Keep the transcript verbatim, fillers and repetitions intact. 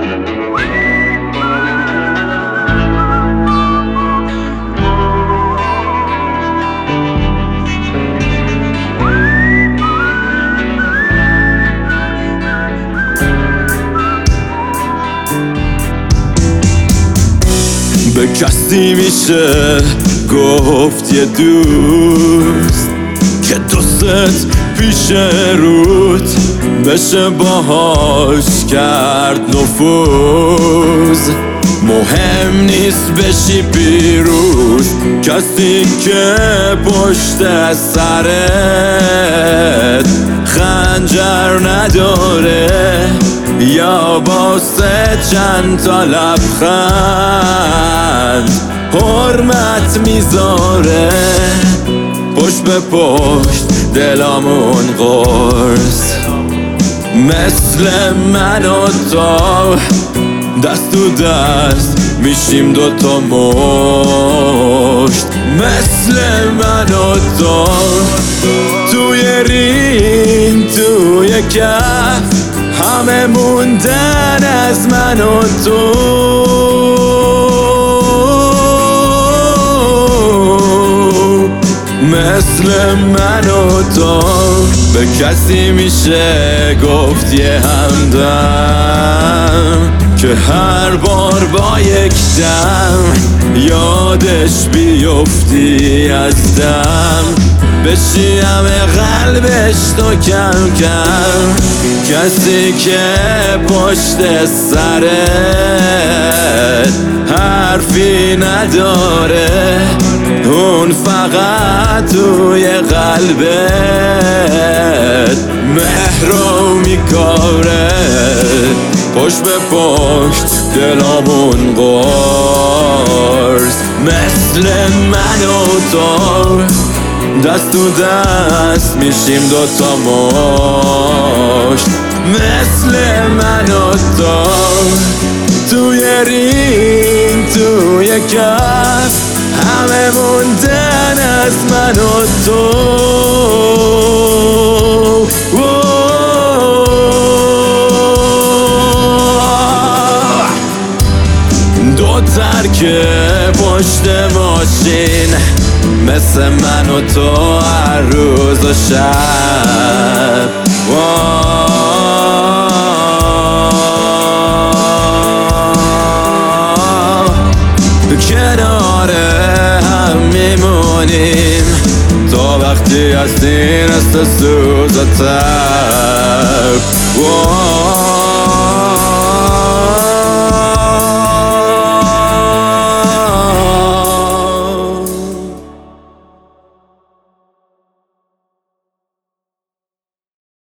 به کسی میشه گفت یه دوست که دوست پیش روت بشه باهاش کرد نفوذ. مهم نیست بشی پیروز، کسی که پشت سرت خنجر نداره یا واسه چند تا لبخند حرمت میذاره. پشت به پشت دلامون قرص، مثل من و تو دست تو دست میشیم دوتا مشت. مثل من و تو توی رین توی کف همه موندن از من و تو. مثل من و تو به کسی میشه گفت یه همدم که هر بار با یک دم یادش بیفتی از دم بشی همه قلبش تو کم کم. کسی که پشت سرت حرفی نداره اون فقط توی قلبت مهرو میکاره. پشت به پشت دلامون قرص، مثل من و تو دست تو دست میشیم دوتا مشت. مثل من و تو توی رین توی کف همه موندن از من و تو. دو ترکه پشت ماشین مثل من و تو هر روز و شب کنار هم میمونیم تا وقتی از این است سوز و تب.